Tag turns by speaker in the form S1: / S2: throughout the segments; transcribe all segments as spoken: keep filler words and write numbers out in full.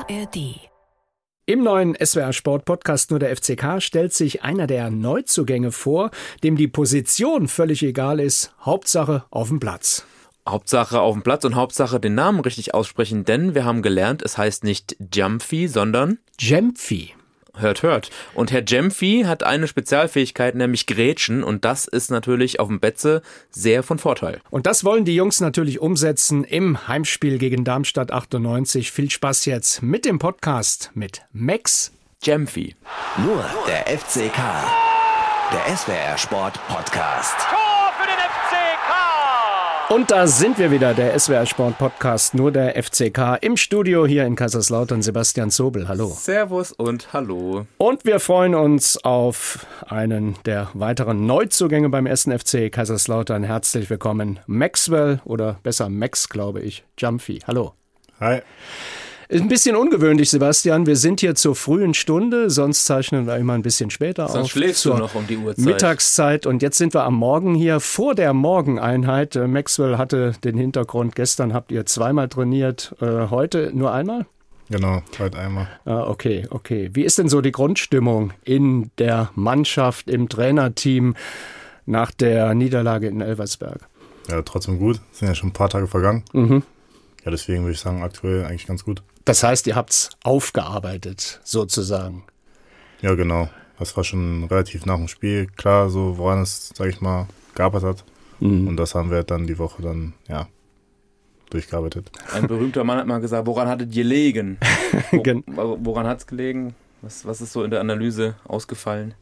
S1: A R D.
S2: Im neuen S W R Sport Podcast Nur der F C K stellt sich einer der Neuzugänge vor, dem die Position völlig egal ist. Hauptsache auf dem Platz.
S3: Hauptsache auf dem Platz und Hauptsache den Namen richtig aussprechen, denn wir haben gelernt, es heißt nicht Gyamfi, sondern
S2: Gyamfi.
S3: Hört, hört. Und Herr Gyamfi hat eine Spezialfähigkeit, nämlich Grätschen, und das ist natürlich auf dem Betze sehr von Vorteil.
S2: Und das wollen die Jungs natürlich umsetzen im Heimspiel gegen Darmstadt achtundneunzig. Viel Spaß jetzt mit dem Podcast mit Max
S3: Gyamfi.
S4: Nur der F C K, der S W R Sport Podcast.
S5: Tor für den F C K!
S2: Und da sind wir wieder, der S W R Sport Podcast Nur der F C K. Im Studio hier in Kaiserslautern, Sebastian Zobel. Hallo.
S3: Servus und hallo.
S2: Und wir freuen uns auf einen der weiteren Neuzugänge beim ersten F C Kaiserslautern. Herzlich willkommen, Maxwell, oder besser Max, glaube ich, Gyamfi. Hallo.
S6: Hi.
S2: Ist ein bisschen ungewöhnlich, Sebastian. Wir sind hier zur frühen Stunde, sonst zeichnen wir immer ein bisschen später
S3: Sonst
S2: auf.
S3: schläfst
S2: zur
S3: du noch um die Uhrzeit.
S2: Mittagszeit, und jetzt sind wir am Morgen hier vor der Morgeneinheit. Äh, Maxwell hatte den Hintergrund, gestern habt ihr zweimal trainiert, äh, heute nur einmal?
S6: Genau, heute einmal.
S2: Ah, okay, okay. Wie ist denn so die Grundstimmung in der Mannschaft, im Trainerteam nach der Niederlage in Elversberg?
S6: Ja, trotzdem gut. Es sind ja schon ein paar Tage vergangen.
S2: Mhm.
S6: Ja, deswegen würde ich sagen, aktuell eigentlich ganz gut.
S2: Das heißt, ihr habt's aufgearbeitet, sozusagen.
S6: Ja, genau. Das war schon relativ nach dem Spiel klar, so woran es, sag ich mal, gearbeitet hat. Mhm. Und das haben wir dann die Woche dann, ja, durchgearbeitet.
S3: Ein berühmter Mann hat mal gesagt, woran hat es gelegen? Wo, woran hat es gelegen? Was, was ist so in der Analyse ausgefallen?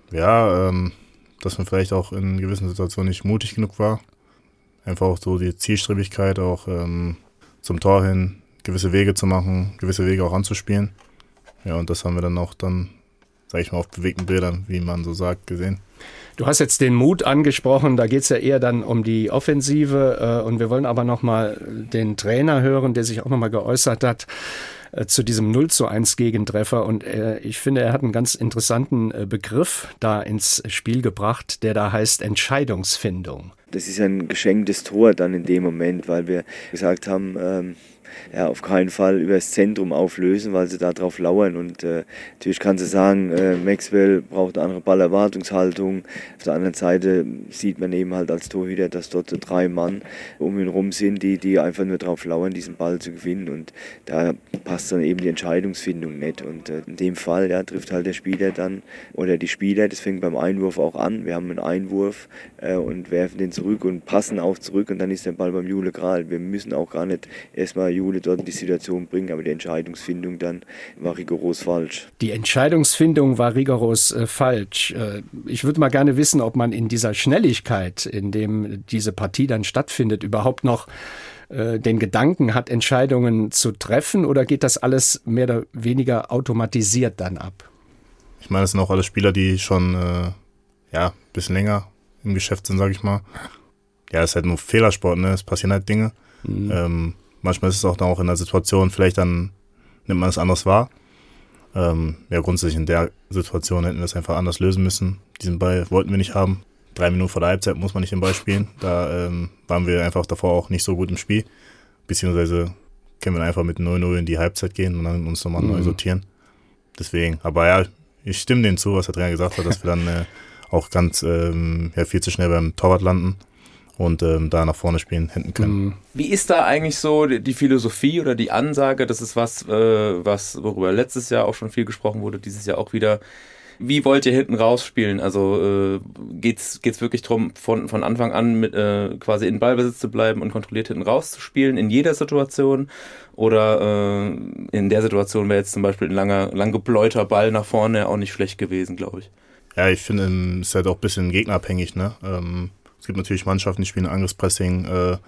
S6: Ja, ähm, dass man vielleicht auch in gewissen Situationen nicht mutig genug war. Einfach auch so die Zielstrebigkeit, auch ähm, zum Tor hin, gewisse Wege zu machen, gewisse Wege auch anzuspielen. Ja, und das haben wir dann auch dann, sag ich mal, auf bewegten Bildern, wie man so sagt, gesehen.
S2: Du hast jetzt den Mut angesprochen, da geht es ja eher dann um die Offensive, äh, und wir wollen aber nochmal den Trainer hören, der sich auch nochmal geäußert hat äh, zu diesem null zu eins Gegentreffer, und äh, ich finde, er hat einen ganz interessanten äh, Begriff da ins Spiel gebracht, der da heißt Entscheidungsfindung.
S7: Das ist ein geschenktes Tor dann in dem Moment, weil wir gesagt haben, ähm, ja, auf keinen Fall über das Zentrum auflösen, weil sie da drauf lauern. Und äh, natürlich kannst du sagen, äh, Maxwell braucht eine andere Ballerwartungshaltung. Auf der anderen Seite sieht man eben halt als Torhüter, dass dort drei Mann um ihn rum sind, die, die einfach nur drauf lauern, diesen Ball zu gewinnen. Und da passt dann eben die Entscheidungsfindung nicht. Und äh, in dem Fall ja, trifft halt der Spieler dann, oder die Spieler, das fängt beim Einwurf auch an. Wir haben einen Einwurf äh, und werfen den zurück und passen auch zurück, und dann ist der Ball beim Jule Gral. Wir müssen auch gar nicht erstmal Jule dort in die Situation bringen, aber die Entscheidungsfindung dann war rigoros falsch.
S2: Die Entscheidungsfindung war rigoros äh, falsch. Äh, ich würde mal gerne wissen, ob man in dieser Schnelligkeit, in dem diese Partie dann stattfindet, überhaupt noch äh, den Gedanken hat, Entscheidungen zu treffen, oder geht das alles mehr oder weniger automatisiert dann ab?
S6: Ich meine, es sind auch alle Spieler, die schon äh, ja, ein bisschen länger im Geschäft sind, sage ich mal. Ja, es ist halt nur Fehlersport, ne? Es passieren halt Dinge. Mhm. Ähm, manchmal ist es auch dann auch in der Situation, vielleicht dann nimmt man es anders wahr. Ähm, ja, grundsätzlich in der Situation hätten wir es einfach anders lösen müssen. Diesen Ball wollten wir nicht haben. Drei Minuten vor der Halbzeit muss man nicht den Ball spielen. Da ähm, waren wir einfach davor auch nicht so gut im Spiel. Beziehungsweise können wir einfach mit null null in die Halbzeit gehen und dann uns nochmal mhm. neu sortieren. Deswegen, aber ja, ich stimme denen zu, was der Trainer gesagt hat, dass wir dann äh, auch ganz ähm, ja, viel zu schnell beim Torwart landen und ähm, da nach vorne spielen hätten können.
S3: Wie ist da eigentlich so die Philosophie oder die Ansage? Das ist was, äh, was worüber letztes Jahr auch schon viel gesprochen wurde, dieses Jahr auch wieder. Wie wollt ihr hinten rausspielen? Also äh, geht's geht's wirklich darum, von von Anfang an mit, äh, quasi in Ballbesitz zu bleiben und kontrolliert hinten rauszuspielen in jeder Situation? Oder äh, in der Situation wäre jetzt zum Beispiel ein langer, lang gebläuter Ball nach vorne auch nicht schlecht gewesen, glaube ich.
S6: Ja, ich finde, es ist halt auch ein bisschen gegnerabhängig, ne? Ähm, es gibt natürlich Mannschaften, die spielen Angriffspressing. Äh,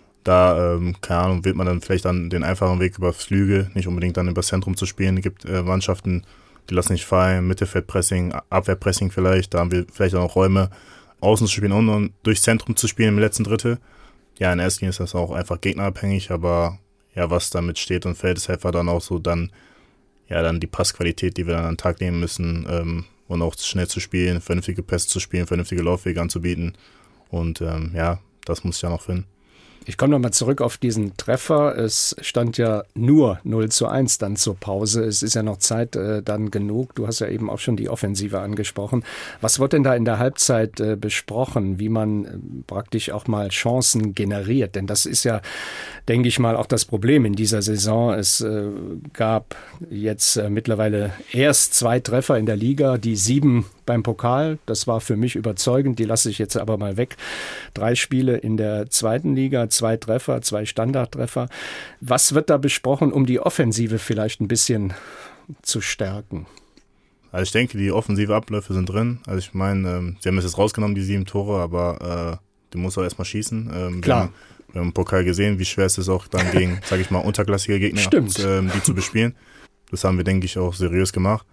S6: da, ähm, keine Ahnung, wählt man dann vielleicht dann den einfachen Weg über Flügel, nicht unbedingt dann über das Zentrum zu spielen. Es gibt äh, Mannschaften, die lassen nicht fallen, Mittelfeldpressing, Abwehrpressing vielleicht. Da haben wir vielleicht auch Räume, außen zu spielen und durchs Zentrum zu spielen im letzten Drittel. Ja, in erster Linie ist das auch einfach gegnerabhängig, aber ja, was damit steht und fällt, ist einfach dann auch so dann, ja, dann die Passqualität, die wir dann an den Tag nehmen müssen, ähm, und auch schnell zu spielen, vernünftige Pässe zu spielen, vernünftige Laufwege anzubieten. Und ähm, ja, das muss ich ja noch finden.
S2: Ich komme nochmal zurück auf diesen Treffer. Es stand ja nur null zu eins dann zur Pause. Es ist ja noch Zeit äh, dann genug. Du hast ja eben auch schon die Offensive angesprochen. Was wird denn da in der Halbzeit äh, besprochen, wie man äh, praktisch auch mal Chancen generiert? Denn das ist ja, denke ich mal, auch das Problem in dieser Saison. Es äh, gab jetzt äh, mittlerweile erst zwei Treffer in der Liga, die sieben beim Pokal. Das war für mich überzeugend. Die lasse ich jetzt aber mal weg. Drei Spiele in der zweiten Liga, zwei Treffer, zwei Standardtreffer. Was wird da besprochen, um die Offensive vielleicht ein bisschen zu stärken?
S6: Also ich denke, die offensive Abläufe sind drin. Also ich meine, ähm, sie haben es jetzt rausgenommen, die sieben Tore, aber äh, du musst auch erstmal schießen. Ähm,
S2: Klar.
S6: Wir haben, wir haben im Pokal gesehen, wie schwer es ist auch dann gegen, sage ich mal, unterklassige Gegner,
S2: Stimmt.
S6: ähm, die zu bespielen. Das haben wir, denke ich, auch seriös gemacht.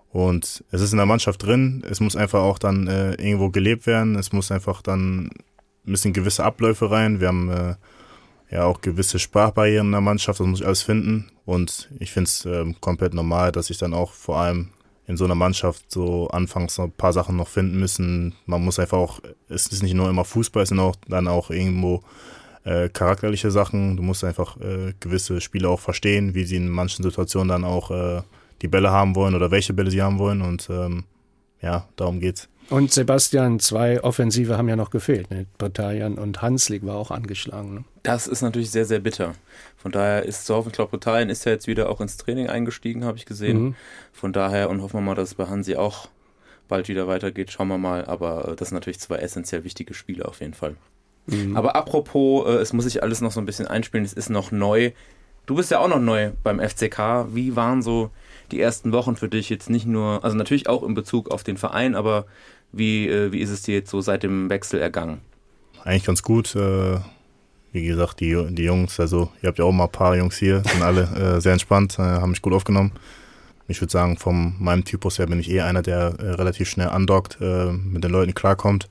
S6: Und es ist in der Mannschaft drin. Es muss einfach auch dann äh, irgendwo gelebt werden. Es muss einfach dann ein bisschen gewisse Abläufe rein. Wir haben äh, ja auch gewisse Sprachbarrieren in der Mannschaft. Das muss ich alles finden. Und ich finde es äh, komplett normal, dass ich dann auch vor allem in so einer Mannschaft so anfangs noch ein paar Sachen noch finden müssen. Man muss einfach auch, es ist nicht nur immer Fußball, es sind auch dann auch irgendwo äh, charakterliche Sachen. Du musst einfach äh, gewisse Spieler auch verstehen, wie sie in manchen Situationen dann auch äh, die Bälle haben wollen oder welche Bälle sie haben wollen. Und ähm, ja, darum geht's.
S2: Und Sebastian, zwei Offensive haben ja noch gefehlt. Ne? Bretagnan und Hanslik war auch angeschlagen. Ne?
S3: Das ist natürlich sehr, sehr bitter. Von daher ist zu hoffen, ich glaube, Bretagnan ist ja jetzt wieder auch ins Training eingestiegen, habe ich gesehen. Mhm. Von daher und hoffen wir mal, dass es bei Hansi auch bald wieder weitergeht. Schauen wir mal. Aber das sind natürlich zwei essentiell wichtige Spiele auf jeden Fall. Mhm. Aber apropos, es muss sich alles noch so ein bisschen einspielen. Es ist noch neu. Du bist ja auch noch neu beim F C K. Wie waren so die ersten Wochen für dich jetzt nicht nur, also natürlich auch in Bezug auf den Verein, aber wie, äh, wie ist es dir jetzt so seit dem Wechsel ergangen?
S6: Eigentlich ganz gut. Äh, wie gesagt, die, die Jungs, also ihr habt ja auch mal ein paar Jungs hier, sind alle äh, sehr entspannt, äh, haben mich gut aufgenommen. Ich würde sagen, von meinem Typus her bin ich eher einer, der äh, relativ schnell andockt, äh, mit den Leuten klarkommt.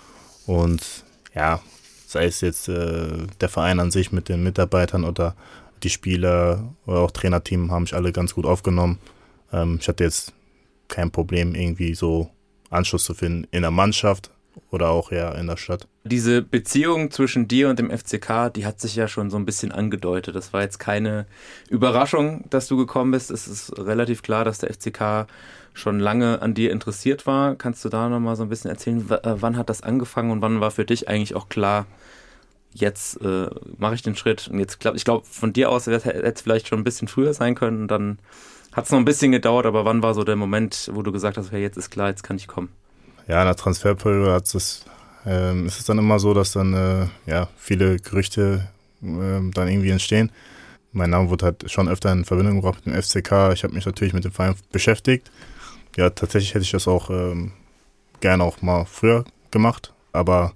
S6: Und ja, sei es jetzt äh, der Verein an sich mit den Mitarbeitern oder die Spieler oder auch Trainerteam haben mich alle ganz gut aufgenommen. Ähm, ich hatte jetzt kein Problem, irgendwie so Anschluss zu finden in der Mannschaft oder auch ja in der Stadt.
S3: Diese Beziehung zwischen dir und dem F C K, die hat sich ja schon so ein bisschen angedeutet. Das war jetzt keine Überraschung, dass du gekommen bist. Es ist relativ klar, dass der F C K schon lange an dir interessiert war. Kannst du da nochmal so ein bisschen erzählen, w- wann hat das angefangen und wann war für dich eigentlich auch klar, jetzt äh, mache ich den Schritt und jetzt klappt. Ich glaube, von dir aus hätte es vielleicht schon ein bisschen früher sein können. Dann hat es noch ein bisschen gedauert, aber wann war so der Moment, wo du gesagt hast, okay, jetzt ist klar, jetzt kann ich kommen?
S6: Ja, in der Transferperiode hat es, ähm, ist es dann immer so, dass dann äh, ja, viele Gerüchte äh, dann irgendwie entstehen. Mein Name wurde halt schon öfter in Verbindung gebracht mit dem F C K. Ich habe mich natürlich mit dem Verein beschäftigt. Ja, tatsächlich hätte ich das auch ähm, gerne auch mal früher gemacht, aber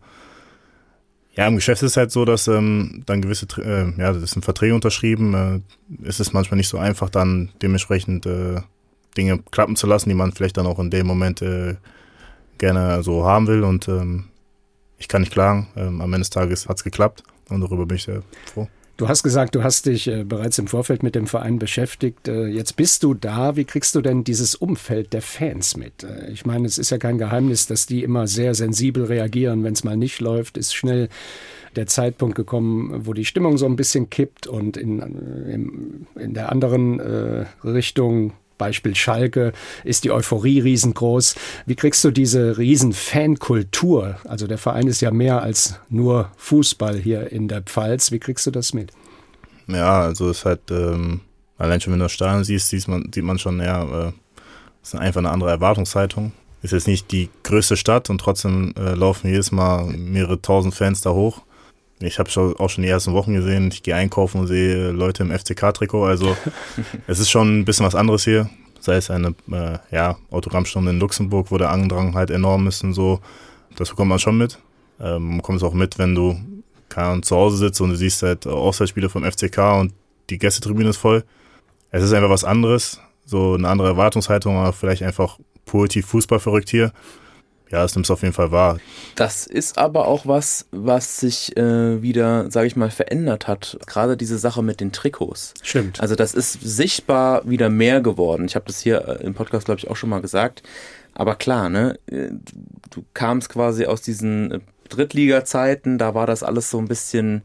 S6: ja, im Geschäft ist es halt so, dass ähm, dann gewisse, äh, ja, das sind Verträge unterschrieben. Äh, ist es manchmal nicht so einfach, dann dementsprechend äh, Dinge klappen zu lassen, die man vielleicht dann auch in dem Moment äh, gerne so haben will. Und ähm, ich kann nicht klagen. Ähm, am Ende des Tages hat es geklappt und darüber bin ich sehr froh.
S2: Du hast gesagt, du hast dich äh, bereits im Vorfeld mit dem Verein beschäftigt. Äh, jetzt bist du da. Wie kriegst du denn dieses Umfeld der Fans mit? Äh, ich meine, es ist ja kein Geheimnis, dass die immer sehr sensibel reagieren. Wenn es mal nicht läuft, ist schnell der Zeitpunkt gekommen, wo die Stimmung so ein bisschen kippt und in, in, in der anderen äh, Richtung, Beispiel Schalke, ist die Euphorie riesengroß. Wie kriegst du diese riesen Fankultur? Also der Verein ist ja mehr als nur Fußball hier in der Pfalz. Wie kriegst du das mit?
S6: Ja, also es ist halt, ähm, allein schon wenn du das Stadion siehst, sieht man, sieht man schon, ja, äh, es ist einfach eine andere Erwartungshaltung. Es ist jetzt nicht die größte Stadt und trotzdem äh, laufen jedes Mal mehrere tausend Fans da hoch. Ich habe schon, auch schon die ersten Wochen gesehen, ich gehe einkaufen und sehe Leute im F C K-Trikot, also es ist schon ein bisschen was anderes hier, sei es eine äh, ja, Autogrammstunde in Luxemburg, wo der Andrang halt enorm ist und so, das bekommt man schon mit. Ähm, man bekommt es auch mit, wenn du keine Ahnung, zu Hause sitzt und du siehst halt Auswärtsspiele vom F C K und die Gästetribüne ist voll. Es ist einfach was anderes, so eine andere Erwartungshaltung, aber vielleicht einfach positiv Fußball verrückt hier. Ja, das nimmst du auf jeden Fall wahr.
S3: Das ist aber auch was, was sich äh, wieder, sage ich mal, verändert hat. Gerade diese Sache mit den Trikots.
S2: Stimmt.
S3: Also das ist sichtbar wieder mehr geworden. Ich habe das hier im Podcast, glaube ich, auch schon mal gesagt. Aber klar, ne, du kamst quasi aus diesen Drittliga-Zeiten, da war das alles so ein bisschen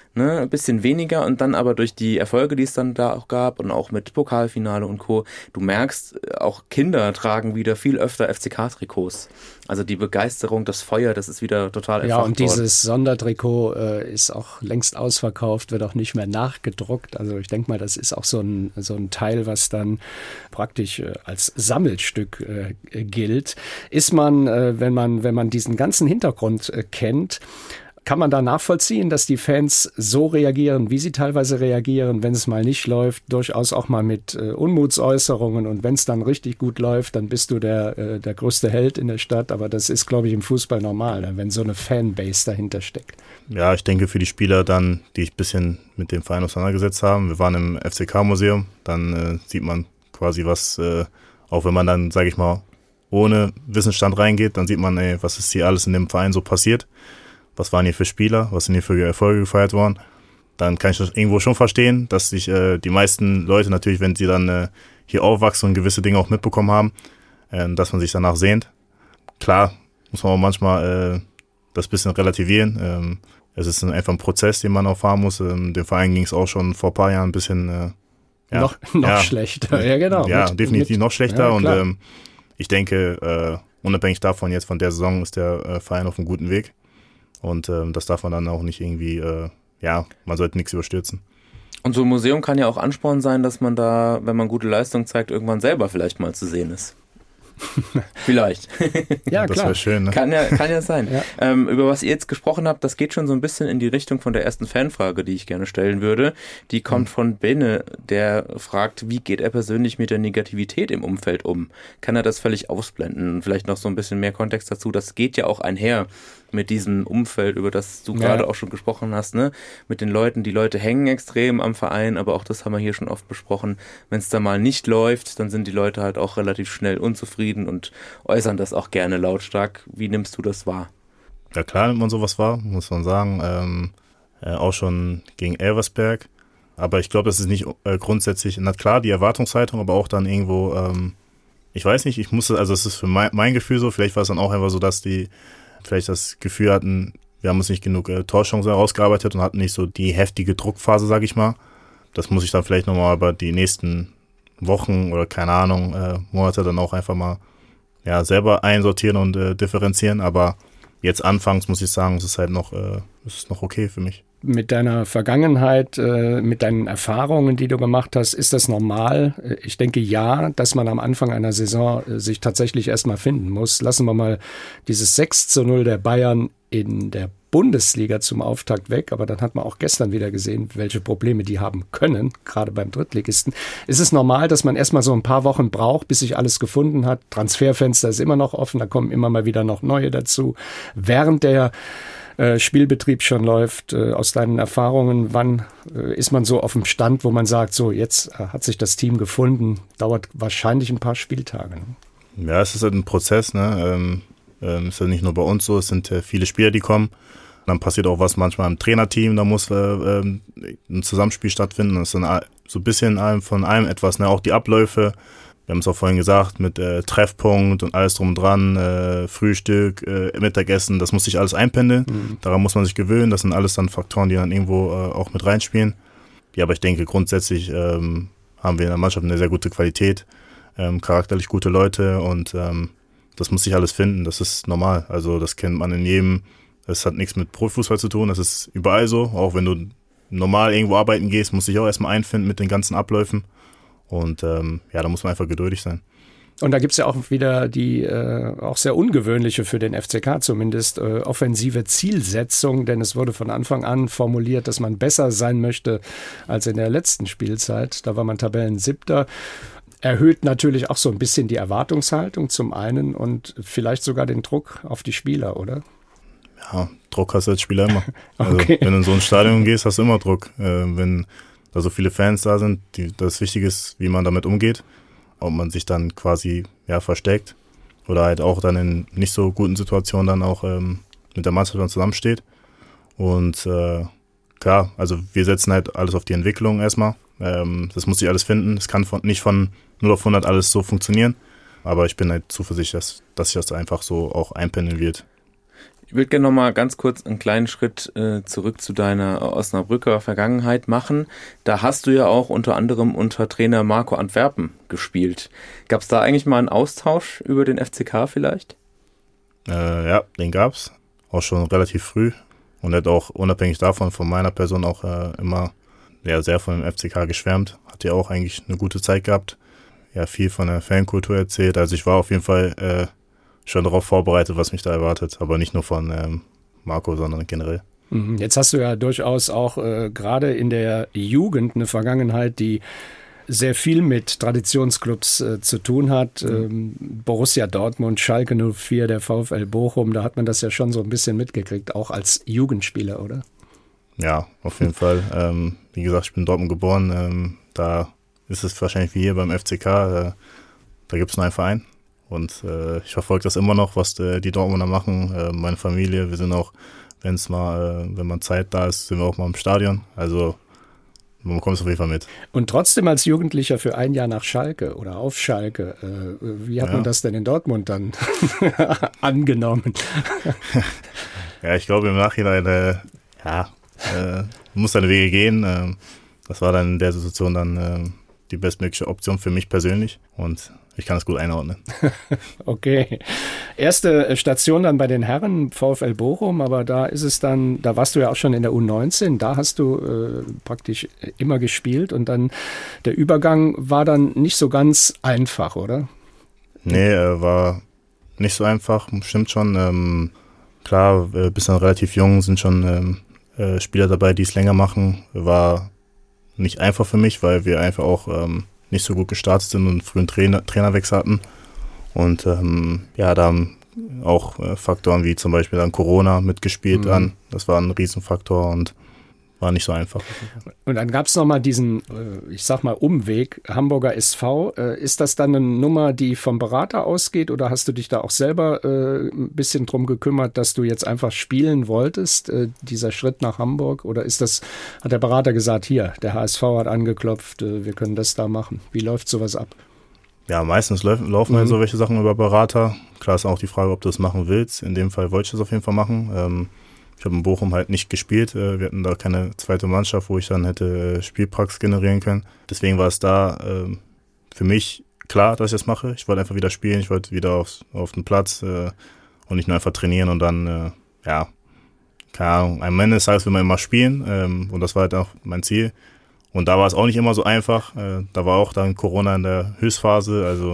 S3: ne, ein bisschen weniger und dann aber durch die Erfolge, die es dann da auch gab und auch mit Pokalfinale und Co., du merkst, auch Kinder tragen wieder viel öfter F C K-Trikots. Also die Begeisterung, das Feuer, das ist wieder total entfacht
S2: Ja, und dieses
S3: worden.
S2: Sondertrikot äh, ist auch längst ausverkauft, wird auch nicht mehr nachgedruckt. Also ich denke mal, das ist auch so ein, so ein Teil, was dann praktisch äh, als Sammelstück äh, gilt. Ist man, äh, wenn man, wenn man diesen ganzen Hintergrund äh, kennt, kann man da nachvollziehen, dass die Fans so reagieren, wie sie teilweise reagieren, wenn es mal nicht läuft, durchaus auch mal mit äh, Unmutsäußerungen, und wenn es dann richtig gut läuft, dann bist du der, äh, der größte Held in der Stadt, aber das ist, glaube ich, im Fußball normal, ne, wenn so eine Fanbase dahinter steckt.
S6: Ja, ich denke für die Spieler dann, die ich ein bisschen mit dem Verein auseinandergesetzt haben, wir waren im F C K-Museum, dann äh, sieht man quasi was, äh, auch wenn man dann, sage ich mal, ohne Wissensstand reingeht, dann sieht man, ey, was ist hier alles in dem Verein so passiert. Was waren hier für Spieler, was sind hier für Erfolge gefeiert worden, dann kann ich das irgendwo schon verstehen, dass sich äh, die meisten Leute natürlich, wenn sie dann äh, hier aufwachsen und gewisse Dinge auch mitbekommen haben, äh, dass man sich danach sehnt. Klar, muss man auch manchmal äh, das bisschen relativieren. Ähm, es ist einfach ein Prozess, den man auch fahren muss. Ähm, dem Verein ging es auch schon vor ein paar Jahren ein bisschen äh, ja,
S2: noch noch
S6: ja,
S2: schlechter, ja genau.
S6: Ja,
S2: mit,
S6: definitiv
S2: mit,
S6: noch schlechter.
S2: ja,
S6: und ähm, ich denke, äh, unabhängig davon jetzt von der Saison ist der äh, Verein auf einem guten Weg. Und ähm, das darf man dann auch nicht irgendwie, äh, ja, man sollte nichts überstürzen.
S3: Und so ein Museum kann ja auch Ansporn sein, dass man da, wenn man gute Leistung zeigt, irgendwann selber vielleicht mal zu sehen ist. Vielleicht.
S2: Ja,
S6: das
S2: klar.
S6: wäre schön, ne?
S3: Kann ja, kann ja sein.
S2: Ja.
S3: Ähm, über was ihr jetzt gesprochen habt, das geht schon so ein bisschen in die Richtung von der ersten Fanfrage, die ich gerne stellen würde. Die kommt mhm. von Bene, der fragt, wie geht er persönlich mit der Negativität im Umfeld um? Kann er das völlig ausblenden? Vielleicht noch so ein bisschen mehr Kontext dazu. Das geht ja auch einher mit diesem Umfeld, über das du ja. gerade auch schon gesprochen hast, ne? Mit den Leuten. Die Leute hängen extrem am Verein, aber auch das haben wir hier schon oft besprochen. Wenn es da mal nicht läuft, dann sind die Leute halt auch relativ schnell unzufrieden und äußern das auch gerne lautstark. Wie nimmst du das wahr?
S6: Ja klar nimmt man sowas wahr, muss man sagen. Ähm, äh, auch schon gegen Elversberg. Aber ich glaube, das ist nicht äh, grundsätzlich, na klar, die Erwartungshaltung, aber auch dann irgendwo, ähm, ich weiß nicht, ich musste, also es ist für mein, mein Gefühl so, vielleicht war es dann auch einfach so, dass die vielleicht das Gefühl hatten, wir haben uns nicht genug äh, Torchancen herausgearbeitet und hatten nicht so die heftige Druckphase, sag ich mal. Das muss ich dann vielleicht nochmal über die nächsten Wochen oder keine Ahnung, äh, Monate dann auch einfach mal ja, selber einsortieren und äh, differenzieren. Aber jetzt anfangs muss ich sagen, es ist halt noch, äh, es ist noch okay für mich.
S2: Mit deiner Vergangenheit, äh, mit deinen Erfahrungen, die du gemacht hast, ist das normal? Ich denke ja, dass man am Anfang einer Saison äh, sich tatsächlich erstmal finden muss. Lassen wir mal dieses sechs zu null der Bayern in der Bundesliga zum Auftakt weg, aber dann hat man auch gestern wieder gesehen, welche Probleme die haben können, gerade beim Drittligisten. Ist es normal, dass man erstmal so ein paar Wochen braucht, bis sich alles gefunden hat? Transferfenster ist immer noch offen, da kommen immer mal wieder noch neue dazu. Während der Spielbetrieb schon läuft, aus deinen Erfahrungen, wann ist man so auf dem Stand, wo man sagt, so jetzt hat sich das Team gefunden, dauert wahrscheinlich ein paar Spieltage. Ne?
S6: Ja, es ist halt ein Prozess, ne? Ähm, ähm, ist ja nicht nur bei uns so, es sind äh, viele Spieler, die kommen. Dann passiert auch was manchmal im Trainerteam, da muss äh, ähm, ein Zusammenspiel stattfinden. Das ist dann so ein bisschen von allem etwas, ne? Auch die Abläufe. Wir haben es auch vorhin gesagt, mit äh, Treffpunkt und alles drum und dran, äh, Frühstück, äh, Mittagessen, das muss sich alles einpendeln. Mhm. Daran muss man sich gewöhnen. Das sind alles dann Faktoren, die dann irgendwo äh, auch mit reinspielen. Ja, aber ich denke, grundsätzlich ähm, haben wir in der Mannschaft eine sehr gute Qualität, ähm, charakterlich gute Leute und ähm, das muss sich alles finden. Das ist normal. Also das kennt man in jedem. Das hat nichts mit Profifußball zu tun. Das ist überall so. Auch wenn du normal irgendwo arbeiten gehst, musst du dich auch erstmal einfinden mit den ganzen Abläufen. Und ähm, ja, da muss man einfach geduldig sein.
S2: Und da gibt's ja auch wieder die äh, auch sehr ungewöhnliche für den F C K zumindest äh, offensive Zielsetzung, denn es wurde von Anfang an formuliert, dass man besser sein möchte als in der letzten Spielzeit. Da war man Tabellensiebter. Erhöht natürlich auch so ein bisschen die Erwartungshaltung zum einen und vielleicht sogar den Druck auf die Spieler, oder?
S6: Ja, Druck hast du als Spieler immer. Also
S2: okay.
S6: Wenn du in so ein Stadion gehst, hast du immer Druck. Äh, wenn da so viele Fans da sind, die, das Wichtige ist, wie man damit umgeht. Ob man sich dann quasi ja versteckt oder halt auch dann in nicht so guten Situationen dann auch ähm, mit der Mannschaft dann zusammensteht. Und äh, klar, also wir setzen halt alles auf die Entwicklung erstmal. Ähm, das muss sich alles finden. Es kann von, nicht von null auf hundert alles so funktionieren. Aber ich bin halt zuversichtlich, dass, dass sich das einfach so auch einpendeln wird.
S3: Ich würde gerne noch mal ganz kurz einen kleinen Schritt äh, zurück zu deiner Osnabrücker Vergangenheit machen. Da hast du ja auch unter anderem unter Trainer Marco Antwerpen gespielt. Gab es da eigentlich mal einen Austausch über den F C K vielleicht?
S6: Äh, ja, den gab's. Auch schon relativ früh. Und er hat auch unabhängig davon, von meiner Person auch äh, immer ja, sehr von dem F C K geschwärmt. Hat ja auch eigentlich eine gute Zeit gehabt. Ja, viel von der Fankultur erzählt. Also ich war auf jeden Fall äh, schon darauf vorbereitet, was mich da erwartet. Aber nicht nur von ähm, Marco, sondern generell.
S2: Jetzt hast du ja durchaus auch äh, gerade in der Jugend eine Vergangenheit, die sehr viel mit Traditionsclubs äh, zu tun hat. Ähm, Borussia Dortmund, Schalke null vier, der VfL Bochum, da hat man das ja schon so ein bisschen mitgekriegt, auch als Jugendspieler, oder?
S6: Ja, auf jeden Fall. Ähm, wie gesagt, ich bin in Dortmund geboren. Ähm, da ist es wahrscheinlich wie hier beim F C K. Äh, da gibt es nur einen Verein. Und äh, ich verfolge das immer noch, was äh, die Dortmunder machen. Äh, meine Familie, wir sind auch, wenn es mal, äh, wenn man Zeit da ist, sind wir auch mal im Stadion. Also man bekommt es auf jeden Fall mit.
S2: Und trotzdem als Jugendlicher für ein Jahr nach Schalke oder auf Schalke, äh, wie hat ja. man das denn in Dortmund dann angenommen?
S6: Ja, ich glaube im Nachhinein, äh, ja, äh, muss seine Wege gehen. Äh, das war dann in der Situation dann äh, die bestmögliche Option für mich persönlich und ich kann es gut einordnen.
S2: Okay. Erste Station dann bei den Herren, VfL Bochum, aber da ist es dann, da warst du ja auch schon in der U neunzehn, da hast du äh, praktisch immer gespielt und dann der Übergang war dann nicht so ganz einfach, oder?
S6: Nee, äh, war nicht so einfach, stimmt schon. Ähm, klar, äh, bist dann relativ jung, sind schon ähm, äh, Spieler dabei, die es länger machen. War nicht einfach für mich, weil wir einfach auch ähm, nicht so gut gestartet sind und frühen Trainer, Trainerwechsel hatten. Und ähm, ja, da haben auch äh, Faktoren wie zum Beispiel dann Corona mitgespielt mhm. an. Das war ein Riesenfaktor und war nicht so einfach.
S2: Und dann gab es nochmal diesen, ich sag mal, Umweg, Hamburger S V. Ist das dann eine Nummer, die vom Berater ausgeht oder hast du dich da auch selber äh, ein bisschen drum gekümmert, dass du jetzt einfach spielen wolltest, äh, dieser Schritt nach Hamburg? Oder ist das, hat der Berater gesagt, hier, der H S V hat angeklopft, äh, wir können das da machen. Wie läuft sowas ab?
S6: Ja, meistens laufen mhm. halt so welche Sachen über Berater. Klar ist auch die Frage, ob du das machen willst. In dem Fall wollte ich das auf jeden Fall machen. Ähm, Ich habe in Bochum halt nicht gespielt. Wir hatten da keine zweite Mannschaft, wo ich dann hätte Spielpraxis generieren können. Deswegen war es da äh, für mich klar, dass ich das mache. Ich wollte einfach wieder spielen, ich wollte wieder aufs, auf den Platz äh, und nicht nur einfach trainieren und dann, äh, ja, keine Ahnung, am Ende des Tages will man immer spielen ähm, und das war halt auch mein Ziel. Und da war es auch nicht immer so einfach. Äh, da war auch dann Corona in der Höchstphase, also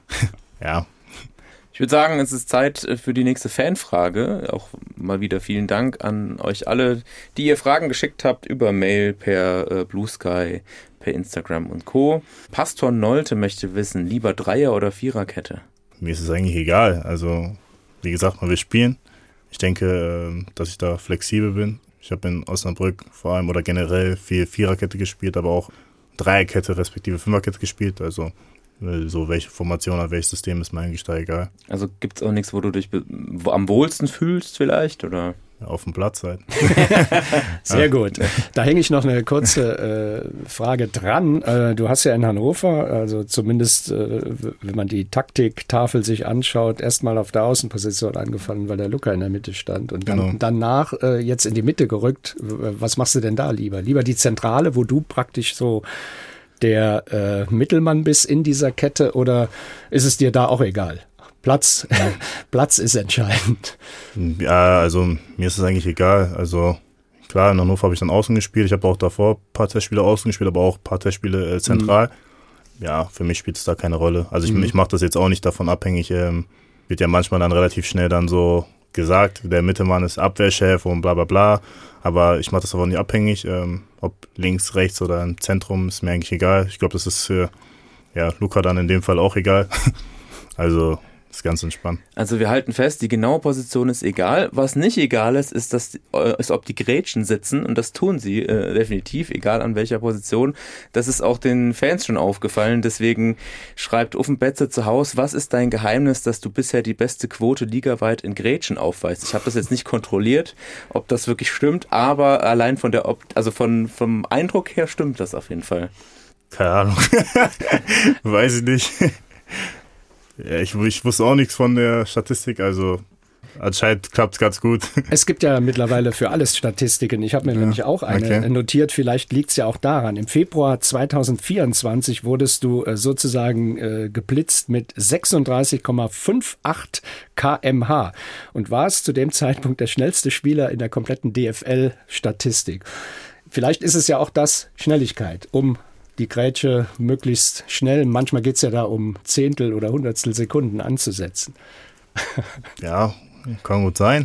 S6: ja.
S3: Ich würde sagen, es ist Zeit für die nächste Fanfrage. Auch mal wieder vielen Dank an euch alle, die ihr Fragen geschickt habt über Mail, per äh, Blue Sky, per Instagram und Co. Pastor Nolte möchte wissen, lieber Dreier- oder Viererkette?
S6: Mir ist es eigentlich egal. Also, wie gesagt, man will spielen. Ich denke, dass ich da flexibel bin. Ich habe in Osnabrück vor allem oder generell viel Viererkette gespielt, aber auch Dreierkette respektive Fünferkette gespielt. Also so welche Formation oder welches System ist mir eigentlich da egal.
S3: Also gibt es auch nichts, wo du dich be- wo am wohlsten fühlst vielleicht, oder?
S6: Ja, auf dem Platz halt.
S2: Sehr ja. gut. Da hänge ich noch eine kurze äh, Frage dran. Äh, du hast ja in Hannover, also zumindest äh, wenn man die Taktiktafel sich anschaut, erstmal auf der Außenposition angefangen, weil der Luca in der Mitte stand und dann,
S6: genau.
S2: danach äh, jetzt in die Mitte gerückt. Was machst du denn da lieber? Lieber die Zentrale, wo du praktisch so der äh, Mittelmann bist in dieser Kette oder ist es dir da auch egal? Platz, Platz ist entscheidend.
S6: Ja, also mir ist es eigentlich egal. Also klar, in Hannover habe ich dann außen gespielt. Ich habe auch davor ein paar Testspiele außen gespielt, aber auch ein paar Testspiele äh, zentral. Mhm. Ja, für mich spielt es da keine Rolle. Also ich, mhm. ich mache das jetzt auch nicht davon abhängig. Ähm, wird ja manchmal dann relativ schnell dann so gesagt, der Mittelmann ist Abwehrchef und bla bla bla. Aber ich mache das aber nicht abhängig. Ähm, ob links, rechts oder im Zentrum, ist mir eigentlich egal. Ich glaube, das ist für ja, Luca dann in dem Fall auch egal. Also ist ganz entspannt.
S3: Also wir halten fest, die genaue Position ist egal. Was nicht egal ist, ist, dass, ist ob die Grätschen sitzen und das tun sie äh, definitiv, egal an welcher Position. Das ist auch den Fans schon aufgefallen. Deswegen schreibt Uffen Betze zu Hause, was ist dein Geheimnis, dass du bisher die beste Quote ligaweit in Grätschen aufweist? Ich habe das jetzt nicht kontrolliert, ob das wirklich stimmt, aber allein von der, also von, vom Eindruck her stimmt das auf jeden Fall.
S6: Keine Ahnung. Weiß ich nicht. Ja, ich, ich wusste auch nichts von der Statistik, also anscheinend klappt es ganz gut.
S2: Es gibt ja mittlerweile für alles Statistiken. Ich habe mir ja, nämlich auch eine okay. notiert. Vielleicht liegt es ja auch daran. Im Februar zweitausendvierundzwanzig wurdest du äh, sozusagen äh, geblitzt mit sechsunddreißig Komma achtundfünfzig Kilometer pro Stunde und warst zu dem Zeitpunkt der schnellste Spieler in der kompletten D F L-Statistik. Vielleicht ist es ja auch das, Schnelligkeit, um die Grätsche möglichst schnell, manchmal geht es ja da um Zehntel oder Hundertstel Sekunden anzusetzen.
S6: Ja, kann gut sein.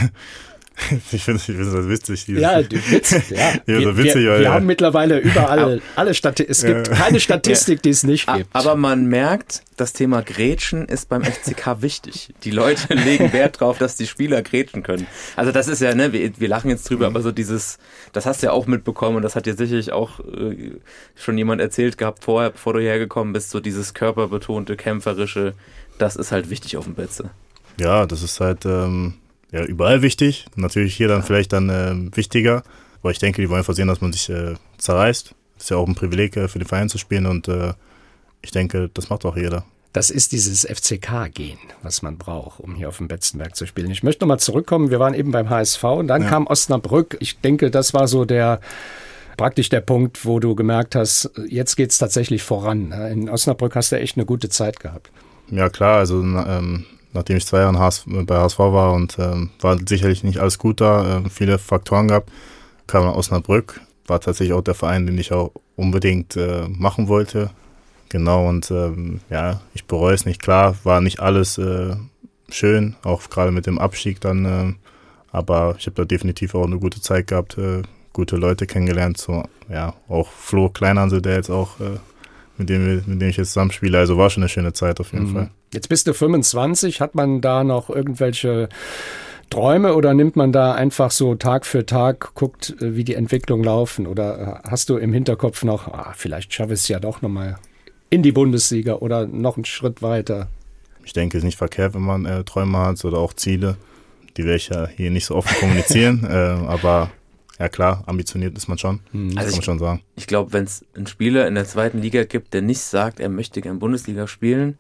S6: Ich finde ich find das witzig.
S2: Ja, witzig, ja.
S6: Wir,
S2: so
S6: witzig,
S2: wir, wir
S6: ja.
S2: haben mittlerweile überall alle Statistiken. Es gibt ja. keine Statistik, die es nicht gibt.
S3: Aber man merkt, das Thema Grätschen ist beim F C K wichtig. Die Leute legen Wert drauf, dass die Spieler grätschen können. Also das ist ja, ne, wir, wir lachen jetzt drüber, mhm. aber so dieses, das hast du ja auch mitbekommen und das hat dir sicherlich auch äh, schon jemand erzählt gehabt vorher, bevor du hergekommen bist, so dieses körperbetonte, kämpferische, das ist halt wichtig auf dem Betze.
S6: Ja, das ist halt ähm, ja, überall wichtig. Natürlich hier dann vielleicht dann äh, wichtiger. Aber ich denke, die wollen einfach sehen, dass man sich äh, zerreißt. Das ist ja auch ein Privileg, äh, für den Verein zu spielen. Und äh, ich denke, das macht auch jeder.
S2: Das ist dieses F C K-Gen, was man braucht, um hier auf dem Betzenberg zu spielen. Ich möchte nochmal zurückkommen. Wir waren eben beim H S V und dann ja. kam Osnabrück. Ich denke, das war so der praktisch der Punkt, wo du gemerkt hast, jetzt geht's tatsächlich voran. In Osnabrück hast du echt eine gute Zeit gehabt.
S6: Ja, klar. Also ähm, nachdem ich zwei Jahre H S, bei H S V war und ähm, war sicherlich nicht alles gut da, äh, viele Faktoren gehabt, kam nach Osnabrück, war tatsächlich auch der Verein, den ich auch unbedingt äh, machen wollte. Genau, und ähm, ja, ich bereue es nicht. Klar, war nicht alles äh, schön, auch gerade mit dem Abstieg dann, äh, aber ich habe da definitiv auch eine gute Zeit gehabt, äh, gute Leute kennengelernt, so, ja, auch Flo Kleinhansel, der jetzt auch äh, mit dem, wir, mit dem ich jetzt zusammenspiele. Also war schon eine schöne Zeit auf jeden mhm. Fall.
S2: Jetzt bist du fünfundzwanzig. Hat man da noch irgendwelche Träume oder nimmt man da einfach so Tag für Tag, guckt, wie die Entwicklungen laufen? Oder hast du im Hinterkopf noch, ah, vielleicht schaffe ich es ja doch nochmal in die Bundesliga oder noch einen Schritt weiter?
S6: Ich denke, es ist nicht verkehrt, wenn man äh, Träume hat oder auch Ziele. Die werde ich ja hier nicht so offen kommunizieren, äh, aber ja klar, ambitioniert ist man schon, das
S3: also
S6: kann man schon sagen.
S3: Ich glaube, wenn es einen Spieler in der zweiten Liga gibt, der nicht sagt, er möchte gerne Bundesliga spielen,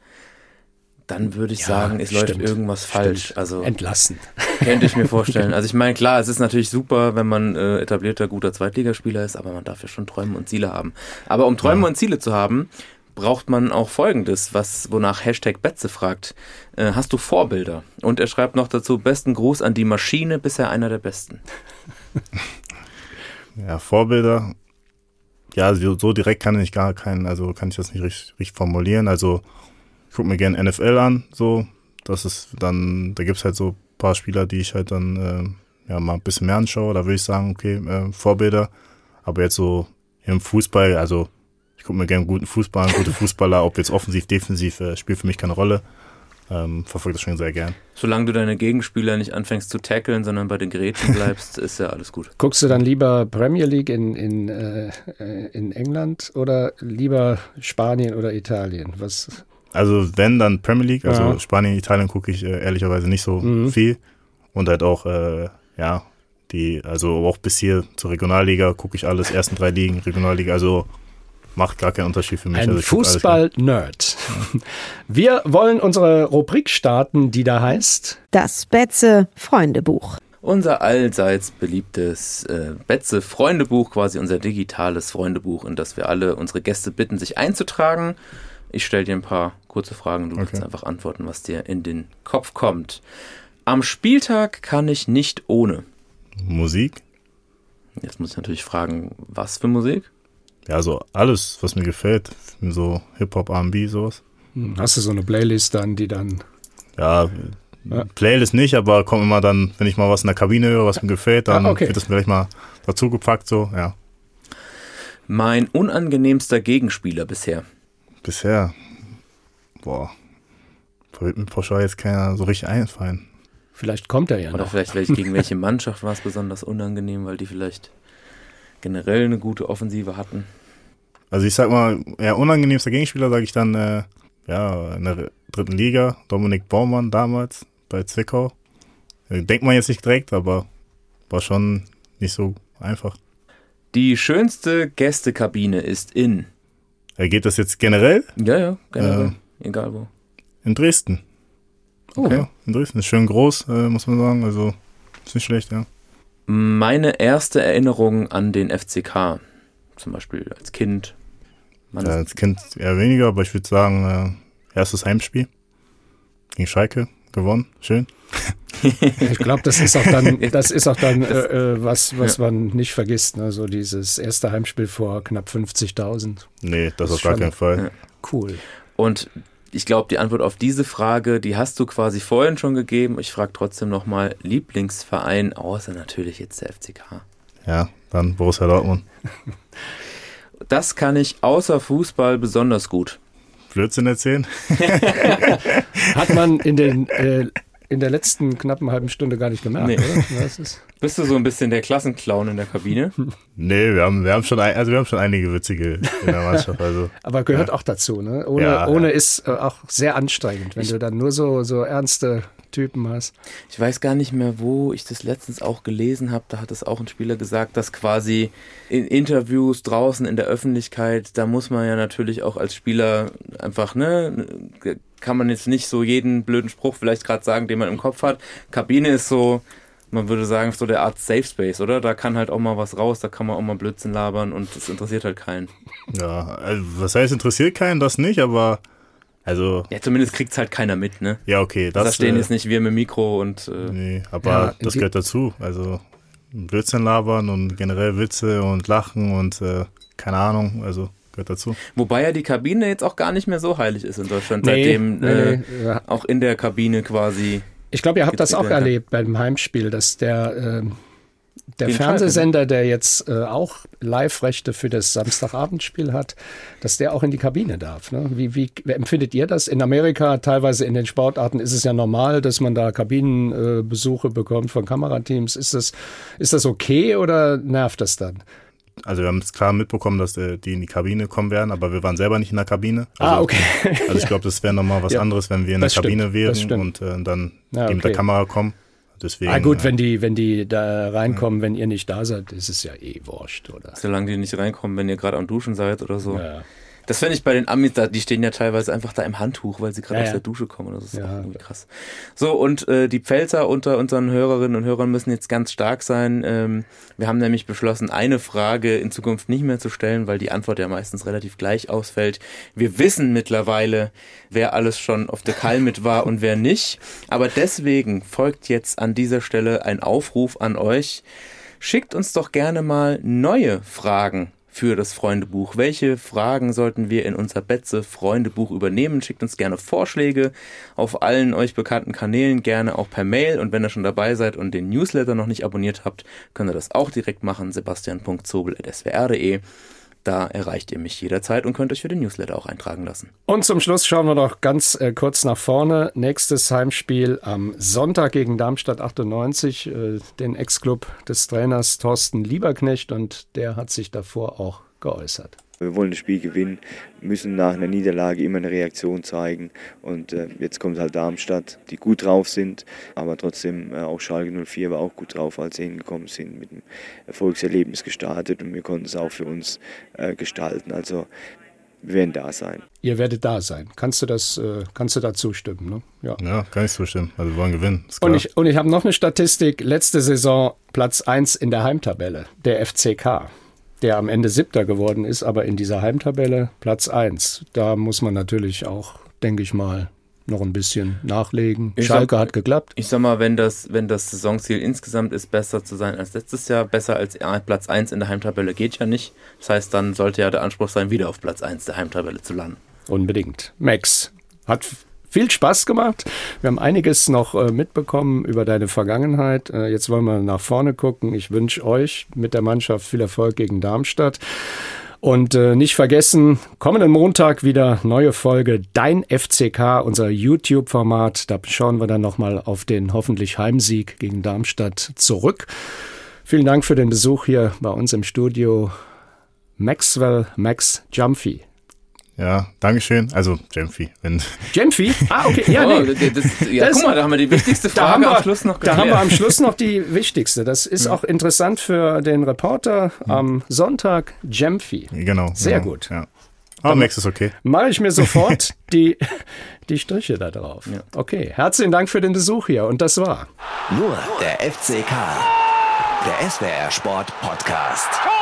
S3: dann würde ich ja, sagen, es stimmt, läuft irgendwas falsch.
S2: Stimmt.
S3: Also
S2: entlassen.
S3: Könnte ich mir vorstellen. Also ich meine, klar, es ist natürlich super, wenn man äh, etablierter, guter Zweitligaspieler ist, aber man darf ja schon Träume und Ziele haben. Aber um Träume ja. und Ziele zu haben, braucht man auch Folgendes, was wonach Hashtag Betze fragt. Äh, hast du Vorbilder? Und er schreibt noch dazu, besten Gruß an die Maschine, bisher einer der besten.
S6: Ja, Vorbilder, ja, so direkt kann ich gar keinen, also kann ich das nicht richtig, richtig formulieren. Also ich gucke mir gerne N F L an, so, das ist dann, da gibt es halt so ein paar Spieler, die ich halt dann äh, ja mal ein bisschen mehr anschaue, da würde ich sagen, okay, äh, Vorbilder, aber jetzt so im Fußball, also ich gucke mir gerne guten Fußball an, gute Fußballer, ob jetzt offensiv, defensiv, äh, spielt für mich keine Rolle. Ähm, verfolge das schon sehr gern.
S3: Solange du deine Gegenspieler nicht anfängst zu tackeln, sondern bei den Grätschen bleibst, ist ja alles gut.
S2: Guckst du dann lieber Premier League in, in, äh, in England oder lieber Spanien oder Italien? Was?
S6: Also wenn, dann Premier League. Also
S2: ja.
S6: Spanien, Italien gucke ich äh, ehrlicherweise nicht so mhm. viel. Und halt auch, äh, ja, die, also auch bis hier zur Regionalliga gucke ich alles, ersten drei Ligen, Regionalliga, also macht gar keinen Unterschied für mich.
S2: Ein
S6: also
S2: Fußball-Nerd. Wir wollen unsere Rubrik starten, die da heißt
S1: Das Betze-Freundebuch.
S3: Unser allseits beliebtes äh, Betze-Freundebuch, quasi unser digitales Freundebuch, in das wir alle unsere Gäste bitten, sich einzutragen. Ich stelle dir ein paar kurze Fragen, du okay. kannst einfach antworten, was dir in den Kopf kommt. Am Spieltag kann ich nicht ohne.
S6: Musik.
S3: Jetzt muss ich natürlich fragen, was für Musik?
S6: Ja, so alles, was mir gefällt. So Hip-Hop, R und B, sowas.
S2: Hast du so eine Playlist dann, die dann...
S6: Ja, ja, Playlist nicht, aber kommt immer dann, wenn ich mal was in der Kabine höre, was mir gefällt, dann ah, okay. wird das mir gleich mal dazu gepackt, so, ja.
S3: Mein unangenehmster Gegenspieler bisher?
S6: Bisher? Boah, da wird mir pauschal jetzt keiner so richtig einfallen.
S2: Vielleicht kommt er ja
S3: Oder
S2: noch.
S3: vielleicht welche, gegen welche Mannschaft war es besonders unangenehm, weil die vielleicht generell eine gute Offensive hatten.
S6: Also ich sag mal, ja, unangenehmster Gegenspieler sage ich dann, äh, ja, in der dritten Liga, Dominik Baumann damals bei Zwickau. Denkt man jetzt nicht direkt, aber war schon nicht so einfach.
S3: Die schönste Gästekabine ist in?
S6: Geht das jetzt generell?
S3: Ja, ja, generell, äh, egal wo.
S6: In Dresden. Okay. Ja, in Dresden. Ist schön groß, äh, muss man sagen. Also ist nicht schlecht, ja.
S3: Meine erste Erinnerung an den F C K, zum Beispiel als Kind.
S6: Ja, als Kind eher weniger, aber ich würde sagen, äh, erstes Heimspiel gegen Schalke, gewonnen, schön.
S2: Ich glaube, das ist auch dann, das ist auch dann äh, was, was ja. man nicht vergisst. Ne? So dieses erste Heimspiel vor knapp fünfzigtausend.
S6: Nee, das, das auf gar keinen Fall.
S3: Ja.
S2: Cool.
S3: Und ich glaube, die Antwort auf diese Frage, die hast du quasi vorhin schon gegeben. Ich frage trotzdem nochmal, Lieblingsverein, außer natürlich jetzt der F C K.
S6: Ja, dann Borussia Dortmund.
S3: Das kann ich außer Fußball besonders gut.
S6: Blödsinn erzählen?
S2: Hat man in den äh, in der letzten knappen halben Stunde gar nicht gemerkt, nee. Oder? Was ist?
S3: Bist du so ein bisschen der Klassenclown in der Kabine?
S6: Nee, wir haben, wir haben schon ein, also wir haben schon einige witzige in der Mannschaft. Also,
S2: aber gehört
S6: ja.
S2: auch dazu, ne? Ohne,
S6: ja,
S2: ohne
S6: ja.
S2: ist äh, auch sehr anstrengend, wenn ich, du dann nur so, so ernste Typen hast.
S3: Ich weiß gar nicht mehr, wo ich das letztens auch gelesen habe. Da hat es auch ein Spieler gesagt, dass quasi in Interviews draußen in der Öffentlichkeit, da muss man ja natürlich auch als Spieler einfach, ne, kann man jetzt nicht so jeden blöden Spruch vielleicht gerade sagen, den man im Kopf hat. Kabine ist so, man würde sagen, so der Art Safe Space, oder? Da kann halt auch mal was raus, da kann man auch mal Blödsinn labern und das interessiert halt keinen.
S6: Ja, also was heißt interessiert keinen, das nicht, aber also...
S3: Ja, zumindest kriegt es halt keiner mit, ne?
S6: Ja, okay. Das,
S3: da stehen
S6: äh,
S3: jetzt nicht wir mit dem Mikro und... Äh,
S6: nee, aber
S2: ja,
S6: das gehört dazu, also Blödsinn labern und generell Witze und Lachen und äh, keine Ahnung, also... gehört dazu.
S3: Wobei ja die Kabine jetzt auch gar nicht mehr so heilig ist in Deutschland,
S2: nee,
S3: seitdem
S2: nee,
S3: äh,
S2: nee, ja.
S3: auch in der Kabine quasi...
S2: Ich glaube, ihr habt das auch erlebt beim Heimspiel, dass der, äh, der
S3: Den
S2: Fernsehsender, der jetzt äh, auch Live-Rechte für das Samstagabendspiel hat, dass der auch in die Kabine darf. Ne? Wie, wie, wie empfindet ihr das? In Amerika, teilweise in den Sportarten, ist es ja normal, dass man da Kabinenbesuche äh, bekommt von Kamerateams. Ist das, ist das okay oder nervt das dann?
S6: Also wir haben es klar mitbekommen, dass äh, die in die Kabine kommen werden, aber wir waren selber nicht in der Kabine. Also,
S2: ah, okay.
S6: Also ich glaube, das wäre nochmal was ja, anderes, wenn wir in der Kabine
S2: stimmt,
S6: wären und äh, dann
S2: ja, okay.
S6: mit der Kamera kommen. Deswegen,
S2: ah gut,
S6: äh,
S2: wenn die, wenn die da reinkommen, ja. wenn ihr nicht da seid, ist es ja eh wurscht, oder?
S3: Solange die nicht reinkommen, wenn ihr gerade am Duschen seid oder so.
S2: Ja.
S3: Das finde ich bei den Amis, die stehen ja teilweise einfach da im Handtuch, weil sie gerade
S2: ja,
S3: aus
S2: ja.
S3: der Dusche kommen. Das ist
S2: ja.
S3: auch irgendwie krass. So, und äh, die Pfälzer unter unseren Hörerinnen und Hörern müssen jetzt ganz stark sein. Ähm, wir haben nämlich beschlossen, eine Frage in Zukunft nicht mehr zu stellen, weil die Antwort ja meistens relativ gleich ausfällt. Wir wissen mittlerweile, wer alles schon auf der Kall mit war und wer nicht. Aber deswegen folgt jetzt an dieser Stelle ein Aufruf an euch. Schickt uns doch gerne mal neue Fragen für das Freundebuch. Welche Fragen sollten wir in unser Betze-Freundebuch übernehmen? Schickt uns gerne Vorschläge auf allen euch bekannten Kanälen, gerne auch per Mail. Und wenn ihr schon dabei seid und den Newsletter noch nicht abonniert habt, könnt ihr das auch direkt machen. sebastian punkt zobel at s w r punkt d e. Da erreicht ihr mich jederzeit und könnt euch für den Newsletter auch eintragen lassen.
S2: Und zum Schluss schauen wir noch ganz äh, kurz nach vorne. Nächstes Heimspiel am Sonntag gegen Darmstadt achtundneunzig, äh, den Ex-Club des Trainers Thorsten Lieberknecht, und der hat sich davor auch geäußert.
S7: Wir wollen das Spiel gewinnen, müssen nach einer Niederlage immer eine Reaktion zeigen. Und äh, jetzt kommt halt Darmstadt, die gut drauf sind, aber trotzdem äh, auch Schalke null vier war auch gut drauf, als sie hingekommen sind, mit einem Erfolgserlebnis gestartet, und wir konnten es auch für uns äh, gestalten. Also wir werden da sein.
S2: Ihr werdet da sein. Kannst du das, äh, kannst du da zustimmen? Ne? Ja.
S6: ja, kann ich zustimmen. Also wir wollen gewinnen.
S2: Und ich, und ich habe noch eine Statistik. Letzte Saison Platz eins in der Heimtabelle, der F C K. Der am Ende Siebter geworden ist, aber in dieser Heimtabelle Platz eins. Da muss man natürlich auch, denke ich mal, noch ein bisschen nachlegen. Ich Schalke sag, hat geklappt.
S3: Ich sag mal, wenn das, wenn das Saisonziel insgesamt ist, besser zu sein als letztes Jahr, besser als Platz eins in der Heimtabelle geht ja nicht. Das heißt, dann sollte ja der Anspruch sein, wieder auf Platz eins der Heimtabelle zu landen.
S2: Unbedingt. Max, hat viel Spaß gemacht. Wir haben einiges noch äh, mitbekommen über deine Vergangenheit. Äh, jetzt wollen wir nach vorne gucken. Ich wünsche euch mit der Mannschaft viel Erfolg gegen Darmstadt. Und äh, nicht vergessen, kommenden Montag wieder neue Folge Dein F C K, unser YouTube-Format. Da schauen wir dann nochmal auf den hoffentlich Heimsieg gegen Darmstadt zurück. Vielen Dank für den Besuch hier bei uns im Studio. Maxwell Max Gyamfi.
S6: Ja, Dankeschön. Also, Gyamfi.
S2: Gyamfi? Ah, okay. Ja,
S3: oh,
S2: nee.
S3: das, ja das, guck mal, da haben wir die wichtigste Frage wir, am Schluss noch geklärt.
S2: Da haben wir am Schluss noch die wichtigste. Das ist ja auch interessant für den Reporter am Sonntag. Gyamfi.
S6: Genau.
S2: Sehr
S6: genau,
S2: gut.
S6: Ja. Ah, Max ist okay.
S2: Mache ich mir sofort die, die Striche da drauf. Ja. Okay, herzlichen Dank für den Besuch hier und das war
S4: Nur der F C K, der S W R Sport Podcast.